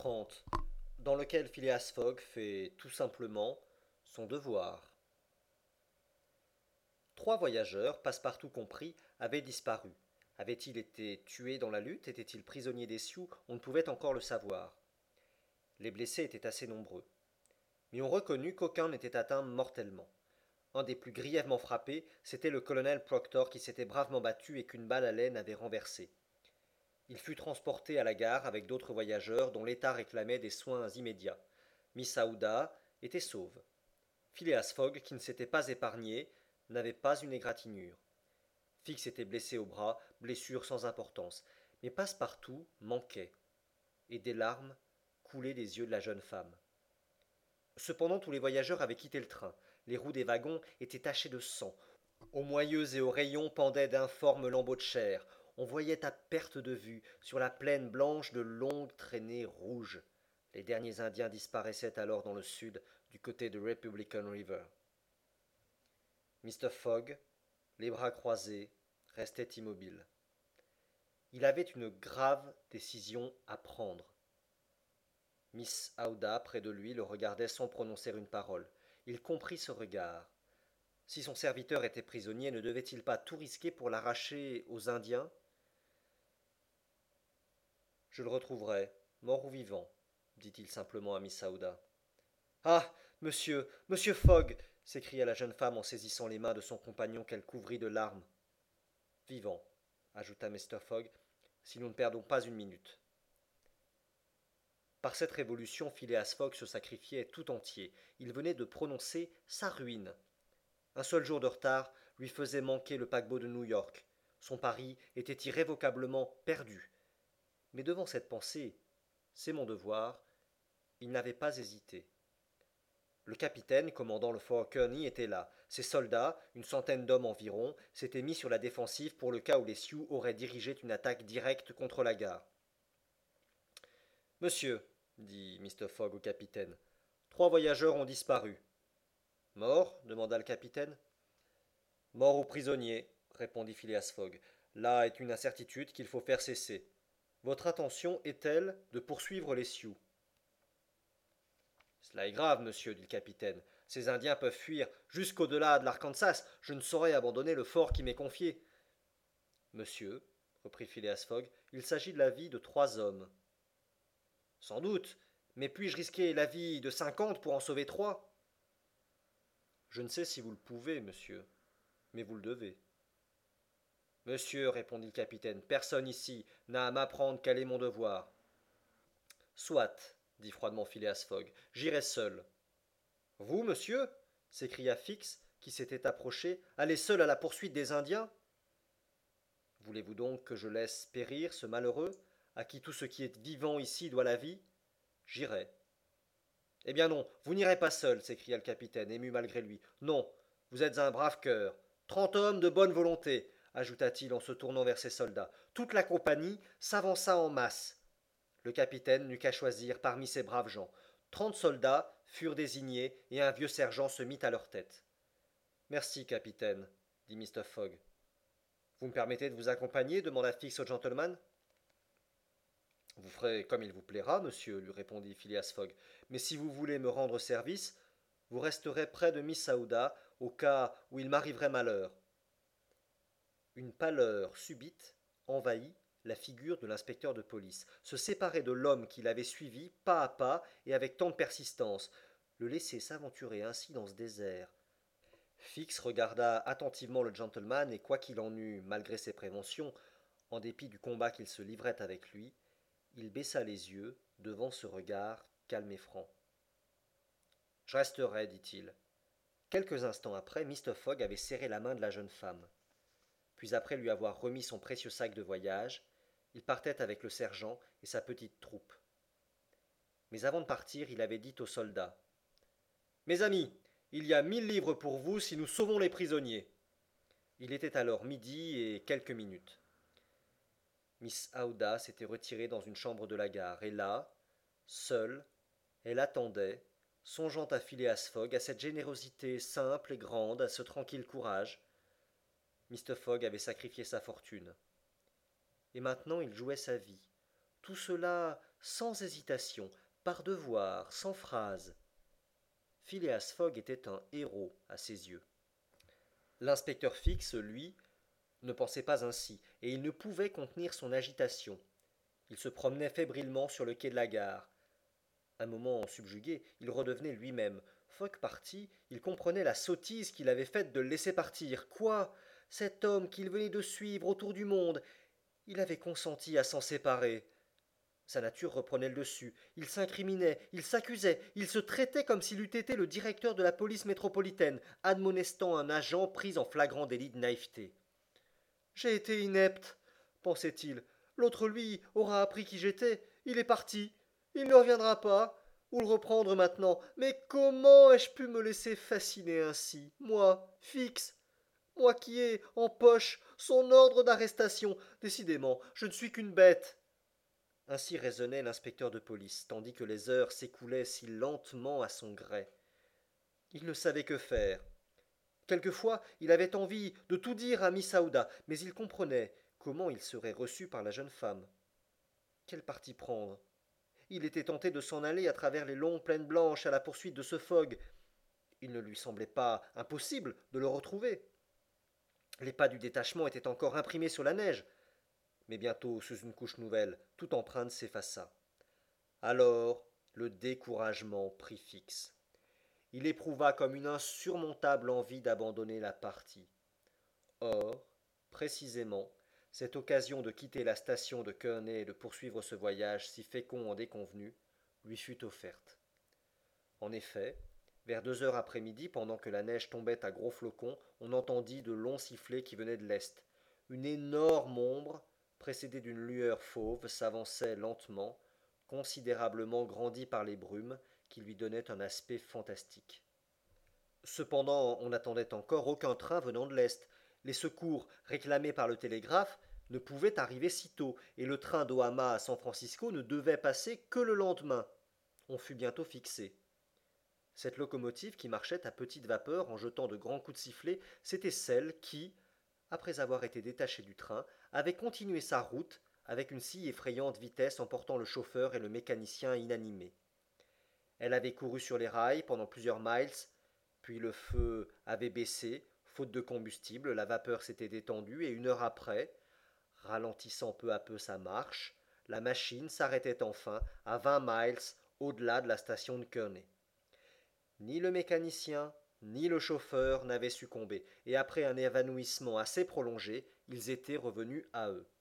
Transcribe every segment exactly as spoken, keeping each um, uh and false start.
trente, dans lequel Phileas Fogg fait tout simplement son devoir. Trois voyageurs, passe-partout compris, avaient disparu. Avaient-ils été tués dans la lutte? Étaient-ils prisonniers des Sioux? On ne pouvait encore le savoir. Les blessés étaient assez nombreux. Mais on reconnut qu'aucun n'était atteint mortellement. Un des plus grièvement frappés, c'était le colonel Proctor qui s'était bravement battu et qu'une balle à laine avait renversé. Il fut transporté à la gare avec d'autres voyageurs dont l'état réclamait des soins immédiats. Miss Aouda était sauve. Phileas Fogg, qui ne s'était pas épargné, n'avait pas une égratignure. Fix était blessé au bras, blessure sans importance, mais Passepartout manquait, et des larmes coulaient des yeux de la jeune femme. Cependant, tous les voyageurs avaient quitté le train. Les roues des wagons étaient tachées de sang. Aux moyeux et aux rayons pendaient d'informes lambeaux de chair. On voyait à perte de vue, sur la plaine blanche, de longues traînées rouges. Les derniers Indiens disparaissaient alors dans le sud, du côté de Republican River. Mister Fogg, les bras croisés, restait immobile. Il avait une grave décision à prendre. Miss Aouda, près de lui, le regardait sans prononcer une parole. Il comprit ce regard. Si son serviteur était prisonnier, ne devait-il pas tout risquer pour l'arracher aux Indiens? Je le retrouverai, mort ou vivant, dit-il simplement à Miss Aouda. Ah, monsieur, monsieur Fogg, s'écria la jeune femme en saisissant les mains de son compagnon qu'elle couvrit de larmes. Vivant, ajouta Mr. Fogg, si nous ne perdons pas une minute. Par cette révolution, Phileas Fogg se sacrifiait tout entier. Il venait de prononcer sa ruine. Un seul jour de retard lui faisait manquer le paquebot de New York. Son pari était irrévocablement perdu. Mais devant cette pensée, c'est mon devoir, il n'avait pas hésité. Le capitaine, commandant le fort Kearny, était là. Ses soldats, une centaine d'hommes environ, s'étaient mis sur la défensive pour le cas où les Sioux auraient dirigé une attaque directe contre la gare. Monsieur, dit Mister Fogg au capitaine, trois voyageurs ont disparu. Morts? Demanda le capitaine. Morts ou prisonniers, répondit Phileas Fogg. Là est une incertitude qu'il faut faire cesser. Votre intention est-elle de poursuivre les Sioux? Cela est grave, monsieur, dit le capitaine. Ces Indiens peuvent fuir jusqu'au-delà de l'Arkansas. Je ne saurais abandonner le fort qui m'est confié. Monsieur, reprit Phileas Fogg, il s'agit de la vie de trois hommes. Sans doute, mais puis-je risquer la vie de cinquante pour en sauver trois? Je ne sais si vous le pouvez, monsieur, mais vous le devez. Monsieur, répondit le capitaine, personne ici n'a à m'apprendre quel est mon devoir. Soit, dit froidement Phileas Fogg, j'irai seul. Vous, monsieur? S'écria Fix, qui s'était approché, aller seul à la poursuite des Indiens? Voulez-vous donc que je laisse périr ce malheureux, à qui tout ce qui est vivant ici doit la vie? J'irai. Eh bien non, vous n'irez pas seul, s'écria le capitaine, ému malgré lui. Non, vous êtes un brave cœur. Trente hommes de bonne volonté, ajouta-t-il en se tournant vers ses soldats. Toute la compagnie s'avança en masse. Le capitaine n'eut qu'à choisir parmi ces braves gens. Trente soldats furent désignés et un vieux sergent se mit à leur tête. Merci, capitaine, dit Mister Fogg. Vous me permettez de vous accompagner? Demanda Fix au gentleman. Vous ferez comme il vous plaira, monsieur, lui répondit Phileas Fogg. Mais si vous voulez me rendre service, vous resterez près de Miss Aouda au cas où il m'arriverait malheur. Une pâleur subite envahit la figure de l'inspecteur de police. Se séparer de l'homme qui l'avait suivi pas à pas et avec tant de persistance, le laisser s'aventurer ainsi dans ce désert. Fix regarda attentivement le gentleman et quoiqu'il en eût, malgré ses préventions, en dépit du combat qu'il se livrait avec lui, il baissa les yeux devant ce regard calme et franc. Je resterai, dit-il. Quelques instants après, Mister Fogg avait serré la main de la jeune femme. Puis après lui avoir remis son précieux sac de voyage, il partait avec le sergent et sa petite troupe. Mais avant de partir, il avait dit aux soldats. Mes amis, il y a mille livres pour vous si nous sauvons les prisonniers. Il était alors midi et quelques minutes. Miss Aouda s'était retirée dans une chambre de la gare, et là, seule, elle attendait, songeant à Phileas Fogg, à cette générosité simple et grande, à ce tranquille courage. Mister Fogg avait sacrifié sa fortune. Et maintenant il jouait sa vie. Tout cela sans hésitation, par devoir, sans phrase. Phileas Fogg était un héros à ses yeux. L'inspecteur Fix, lui, ne pensait pas ainsi, et il ne pouvait contenir son agitation. Il se promenait fébrilement sur le quai de la gare. Un moment subjugué, il redevenait lui-même. Fogg parti, il comprenait la sottise qu'il avait faite de le laisser partir. Quoi? Cet homme qu'il venait de suivre autour du monde, il avait consenti à s'en séparer. Sa nature reprenait le dessus. Il s'incriminait, il s'accusait, il se traitait comme s'il eût été le directeur de la police métropolitaine, admonestant un agent pris en flagrant délit de naïveté. J'ai été inepte, pensait-il. L'autre, lui, aura appris qui j'étais. Il est parti. Il ne reviendra pas. Où le reprendre maintenant? Mais comment ai-je pu me laisser fasciner ainsi? Moi, Fix, moi qui ai, en poche, son ordre d'arrestation. Décidément, je ne suis qu'une bête. Ainsi raisonnait l'inspecteur de police, tandis que les heures s'écoulaient si lentement à son gré. Il ne savait que faire. Quelquefois, il avait envie de tout dire à Miss Aouda, mais il comprenait comment il serait reçu par la jeune femme. Quel parti prendre? Il était tenté de s'en aller à travers les longues plaines blanches à la poursuite de ce Fogg. Il ne lui semblait pas impossible de le retrouver. Les pas du détachement étaient encore imprimés sur la neige. Mais bientôt, sous une couche nouvelle, toute empreinte s'effaça. Alors, le découragement prit Fix. Il éprouva comme une insurmontable envie d'abandonner la partie. Or, précisément, cette occasion de quitter la station de Kearney et de poursuivre ce voyage si fécond en déconvenus lui fut offerte. En effet, vers deux heures après-midi, pendant que la neige tombait à gros flocons, on entendit de longs sifflets qui venaient de l'est. Une énorme ombre, précédée d'une lueur fauve, s'avançait lentement, considérablement grandie par les brumes, qui lui donnaient un aspect fantastique. Cependant, on n'attendait encore aucun train venant de l'est. Les secours réclamés par le télégraphe ne pouvaient arriver si tôt, et le train d'Ohama à San Francisco ne devait passer que le lendemain. On fut bientôt fixé. Cette locomotive qui marchait à petite vapeur en jetant de grands coups de sifflet, c'était celle qui, après avoir été détachée du train, avait continué sa route avec une si effrayante vitesse emportant le chauffeur et le mécanicien inanimés. Elle avait couru sur les rails pendant plusieurs miles, puis le feu avait baissé, faute de combustible, la vapeur s'était détendue et une heure après, ralentissant peu à peu sa marche, la machine s'arrêtait enfin à vingt miles au-delà de la station de Kearney. Ni le mécanicien, ni le chauffeur n'avaient succombé, et après un évanouissement assez prolongé, ils étaient revenus à eux.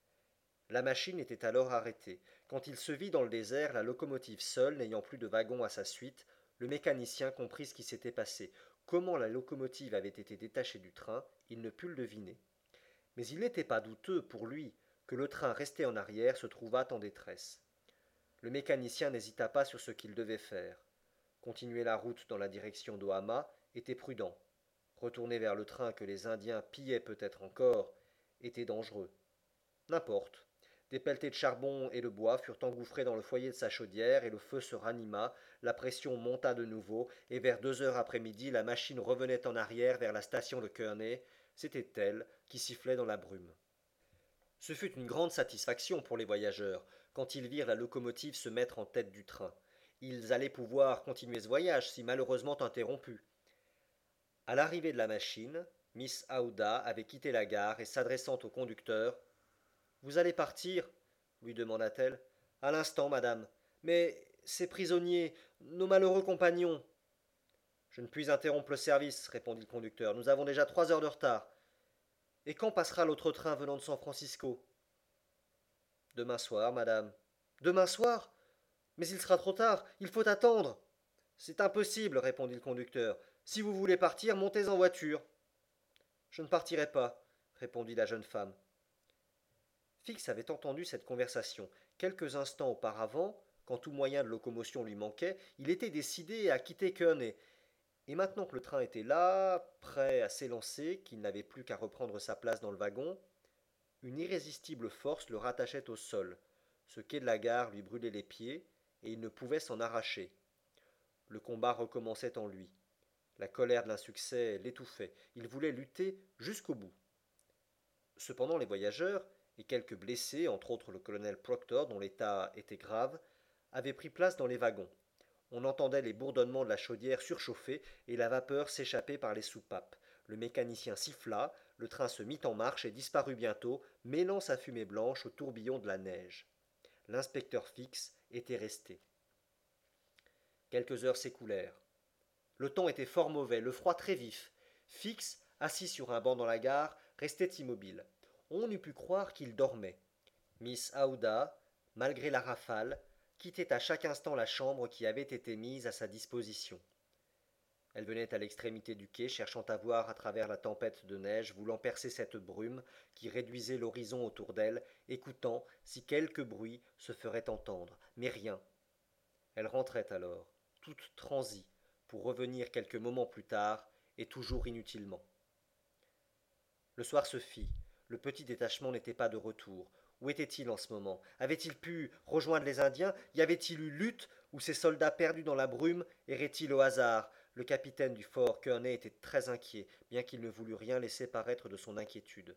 La machine était alors arrêtée. Quand il se vit dans le désert, la locomotive seule, n'ayant plus de wagon à sa suite, le mécanicien comprit ce qui s'était passé. Comment la locomotive avait été détachée du train, il ne put le deviner. Mais il n'était pas douteux, pour lui, que le train resté en arrière se trouvât en détresse. Le mécanicien n'hésita pas sur ce qu'il devait faire. Continuer la route dans la direction d'Ohama était prudent. Retourner vers le train que les Indiens pillaient peut-être encore était dangereux. N'importe. Des pelletées de charbon et de bois furent engouffrés dans le foyer de sa chaudière et le feu se ranima, la pression monta de nouveau, et vers deux heures après-midi, la machine revenait en arrière vers la station de Kearney. C'était elle qui sifflait dans la brume. Ce fut une grande satisfaction pour les voyageurs quand ils virent la locomotive se mettre en tête du train. Ils allaient pouvoir continuer ce voyage, si malheureusement interrompu. À l'arrivée de la machine, Miss Aouda avait quitté la gare et s'adressant au conducteur, « Vous allez partir ?» lui demanda-t-elle. « À l'instant, madame. Mais ces prisonniers, nos malheureux compagnons. » Je ne puis interrompre le service, répondit le conducteur. Nous avons déjà trois heures de retard. Et quand passera l'autre train venant de San Francisco? Demain soir, madame. Demain soir? Mais il sera trop tard, il faut attendre. C'est impossible, répondit le conducteur. Si vous voulez partir, montez en voiture. Je ne partirai pas, répondit la jeune femme. Fix avait entendu cette conversation. Quelques instants auparavant, quand tout moyen de locomotion lui manquait, il était décidé à quitter Kearney. Et maintenant que le train était là, prêt à s'élancer, qu'il n'avait plus qu'à reprendre sa place dans le wagon, une irrésistible force le rattachait au sol. Ce quai de la gare lui brûlait les pieds, et il ne pouvait s'en arracher. Le combat recommençait en lui. La colère de l'insuccès l'étouffait. Il voulait lutter jusqu'au bout. Cependant les voyageurs, et quelques blessés, entre autres le colonel Proctor, dont l'état était grave, avaient pris place dans les wagons. On entendait les bourdonnements de la chaudière surchauffée et la vapeur s'échapper par les soupapes. Le mécanicien siffla, le train se mit en marche et disparut bientôt, mêlant sa fumée blanche au tourbillon de la neige. L'inspecteur Fix était resté. Quelques heures s'écoulèrent. Le temps était fort mauvais, le froid très vif. Fix, assis sur un banc dans la gare, restait immobile. On eût pu croire qu'il dormait. Miss Aouda, malgré la rafale, quittait à chaque instant la chambre qui avait été mise à sa disposition. Elle venait à l'extrémité du quai, cherchant à voir à travers la tempête de neige, voulant percer cette brume qui réduisait l'horizon autour d'elle, écoutant si quelque bruit se ferait entendre, mais rien. Elle rentrait alors, toute transie, pour revenir quelques moments plus tard, et toujours inutilement. Le soir se fit. Le petit détachement n'était pas de retour. Où était-il en ce moment? Avait-il pu rejoindre les Indiens? Y avait-il eu lutte? Ou ces soldats perdus dans la brume erraient-ils au hasard? Le capitaine du fort Kearney était très inquiet, bien qu'il ne voulût rien laisser paraître de son inquiétude.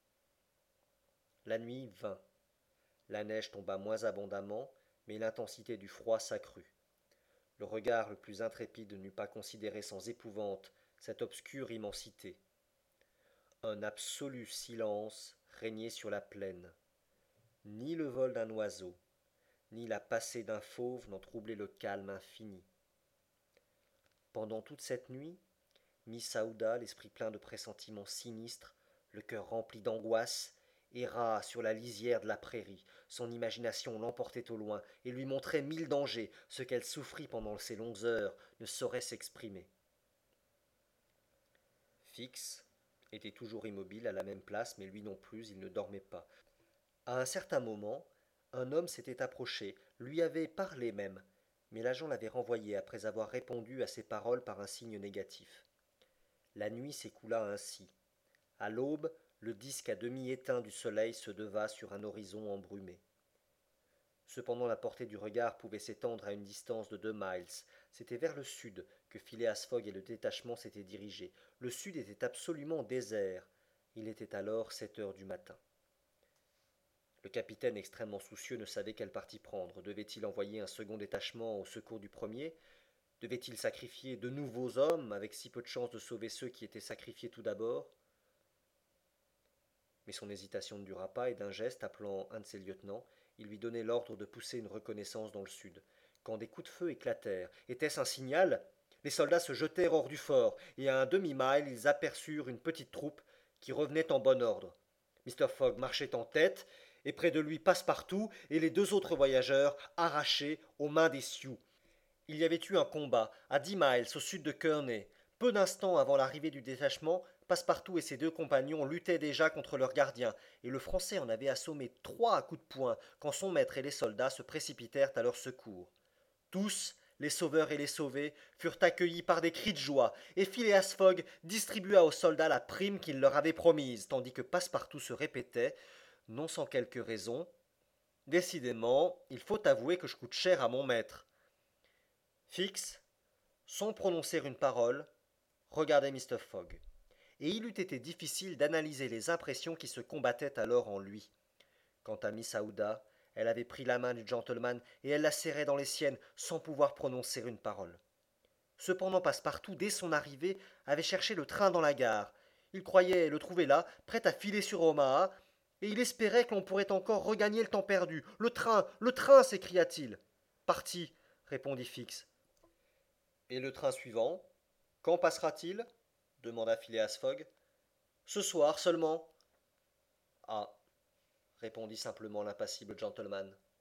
La nuit vint. La neige tomba moins abondamment, mais l'intensité du froid s'accrut. Le regard le plus intrépide n'eût pas considéré sans épouvante cette obscure immensité. Un absolu silence régnait sur la plaine. Ni le vol d'un oiseau, ni la passée d'un fauve n'en troublait le calme infini. Pendant toute cette nuit, Miss Aouda, l'esprit plein de pressentiments sinistres, le cœur rempli d'angoisse, erra sur la lisière de la prairie. Son imagination l'emportait au loin et lui montrait mille dangers. Ce qu'elle souffrit pendant ces longues heures ne saurait s'exprimer. Fix était toujours immobile à la même place, mais lui non plus, il ne dormait pas. À un certain moment, un homme s'était approché, lui avait parlé même, mais l'agent l'avait renvoyé après avoir répondu à ses paroles par un signe négatif. La nuit s'écoula ainsi. À l'aube, le disque à demi éteint du soleil se leva sur un horizon embrumé. Cependant la portée du regard pouvait s'étendre à une distance de deux miles. C'était vers le sud que Phileas Fogg et le détachement s'étaient dirigés. Le sud était absolument désert. Il était alors sept heures du matin. Le capitaine, extrêmement soucieux, ne savait quel parti prendre. Devait-il envoyer un second détachement au secours du premier? Devait-il sacrifier de nouveaux hommes, avec si peu de chance de sauver ceux qui étaient sacrifiés tout d'abord? Mais son hésitation ne dura pas, et d'un geste, appelant un de ses lieutenants, il lui donnait l'ordre de pousser une reconnaissance dans le sud. Quand des coups de feu éclatèrent, était-ce un signal? Les soldats se jetèrent hors du fort, et à un demi-mille ils aperçurent une petite troupe qui revenait en bon ordre. Mister Fogg marchait en tête, et près de lui Passepartout et les deux autres voyageurs arrachés aux mains des Sioux. Il y avait eu un combat à dix miles au sud de Kearney. Peu d'instants avant l'arrivée du détachement, Passepartout et ses deux compagnons luttaient déjà contre leurs gardiens, et le Français en avait assommé trois à coups de poing quand son maître et les soldats se précipitèrent à leur secours. Tous, les sauveurs et les sauvés, furent accueillis par des cris de joie, et Phileas Fogg distribua aux soldats la prime qu'il leur avait promise, tandis que Passepartout se répétait, non sans quelque raison: décidément, il faut avouer que je coûte cher à mon maître. Fix, sans prononcer une parole, regardait Mister Fogg, et il eût été difficile d'analyser les impressions qui se combattaient alors en lui. Quant à Miss Aouda, elle avait pris la main du gentleman et elle la serrait dans les siennes sans pouvoir prononcer une parole. Cependant Passepartout, dès son arrivée, avait cherché le train dans la gare. Il croyait le trouver là, prêt à filer sur Omaha, et il espérait que l'on pourrait encore regagner le temps perdu. Le train, le train, s'écria-t-il. Parti, répondit Fix. Et le train suivant, quand passera-t-il? Demanda Phileas Fogg. Ce soir seulement. Ah, répondit simplement l'impassible gentleman.